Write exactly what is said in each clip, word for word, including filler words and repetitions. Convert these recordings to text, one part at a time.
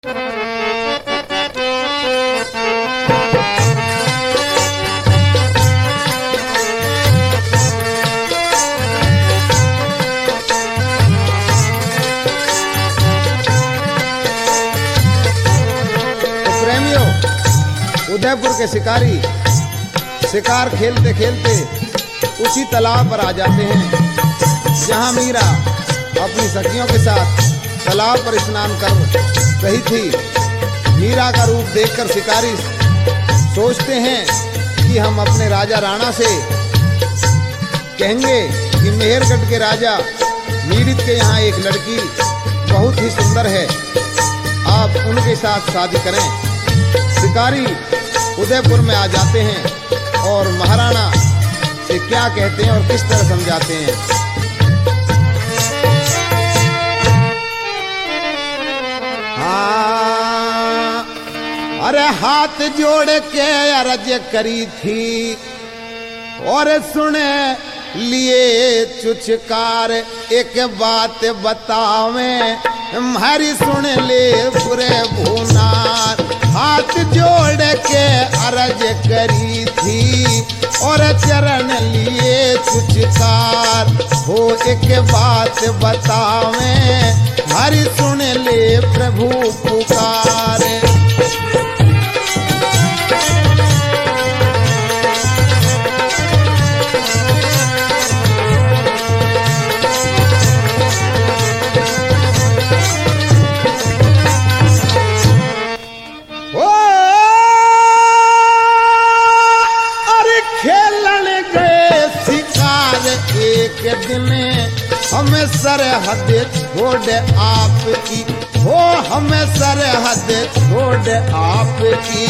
उदयपुर के शिकारी शिकार खेलते खेलते उसी तालाब पर आ जाते हैं जहां मीरा अपनी सखियों के साथ तालाब पर स्नान कर रही थी। मीरा का रूप देखकर शिकारी सोचते हैं कि हम अपने राजा राणा से कहेंगे कि मेहरगढ़ के राजा मीरित के यहाँ एक लड़की बहुत ही सुंदर है, आप उनके साथ शादी करें। शिकारी उदयपुर में आ जाते हैं और महाराणा से क्या कहते हैं और किस तरह समझाते हैं। हाँ, अरे हाथ जोड़ के अर्ज करी थी और सुने लिए चुचकार, एक बात बतावे हमारी सुन ले पूरे भूनार। हाथ जोड़ के अर्ज करी थी और चरण लिए चुचकार, हो एक बात बतावे हमारी सुन ले प्रभु पुकार। हमें सरहद छोड़ आपकी, हो हमें सरहद छोड़ आपकी।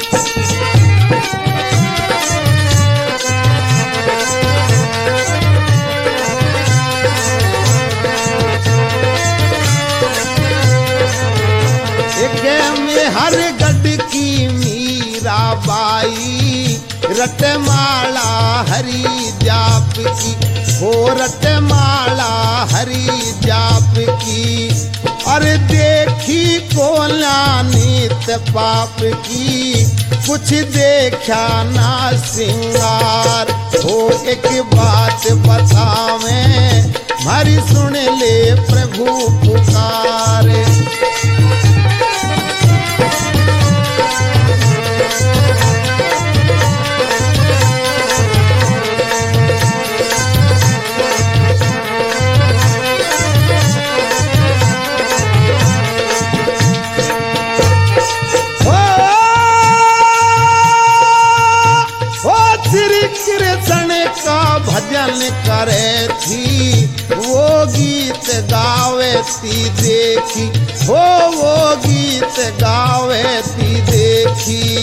एक में हर गढ़ की मीरा बाई, रटमाला हरी जाप की, हो रटमाला हरी जाप की। अरे देखी को नित पाप की, कुछ देखा ना सिंगार, हो एक बात बतावे हमारी सुन ले प्रभु पुकार। भजन करे थी वो गीत गावे थी देखी, हो वो गीत गावे थी देखी।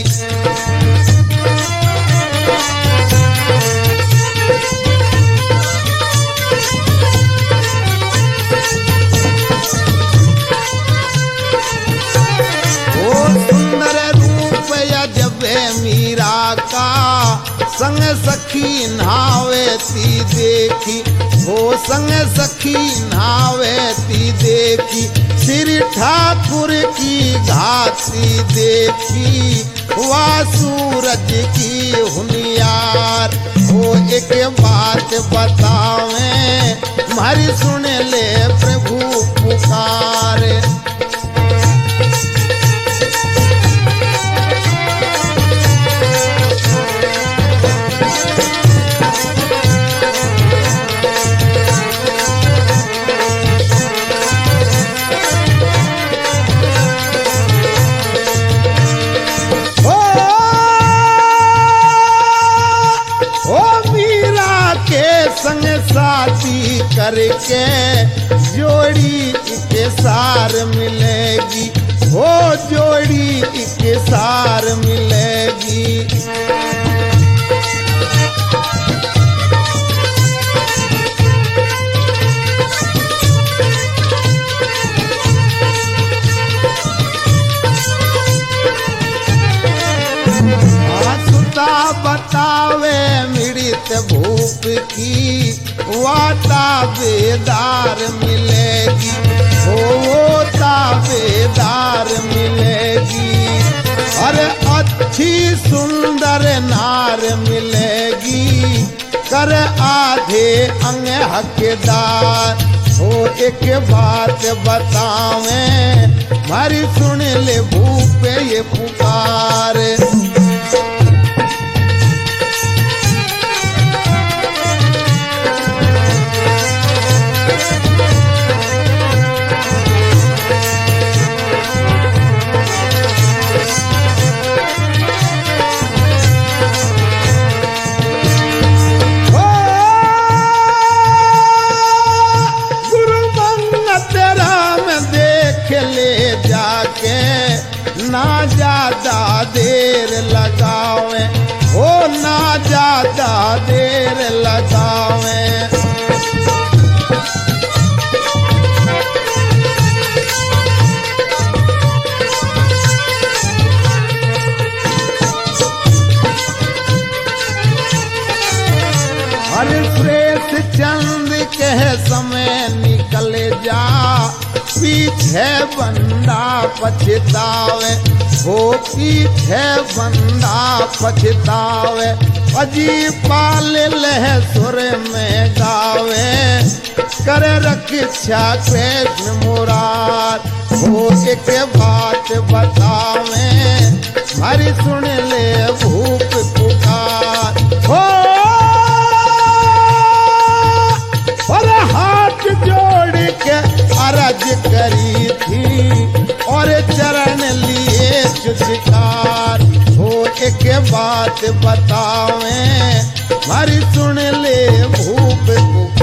वो सुंदर रूप अजबे मीरा का, संग सखी नहावे ती देखी, हो संग सखी नहावे ती देखी। श्री ठाकुर की घाती देखी, वह सूरज की हुनियार, हो एक बात बतावे हमारी सुन ले प्रभु पुकार। संग साथी करके जोड़ी के सार मिलेगी, हो जोड़ी के सार मिलेगी। सुता बतावे मृत भूप की, वाता बेदार मिलेगी, हो वो दावेदार मिलेगी, अरे अच्छी सुंदर नार मिलेगी, कर आधे अंग हकदार। हो एक बात बतावें, मारी सुन ले भूप ये पुकार। ना ज्यादा देर लगावे, हो ना ज्यादा देर लगावे। हर श्रेष्ठ चंद के समय निकल जा, पीछे बंदा पछतावे, हो पीछे बंदा पछतावे। अजी पाल लह सुर में गावे, कर रक्षा कृष्ण मुरार। हो एक बात बतावे, हरि सुन ले भूप पुकार। हो और हाथ जोड़ के अरज करी थी, और चरण लिए चुचकार। हो एक बात बतावें, हरि सुन ले भूप पुकार।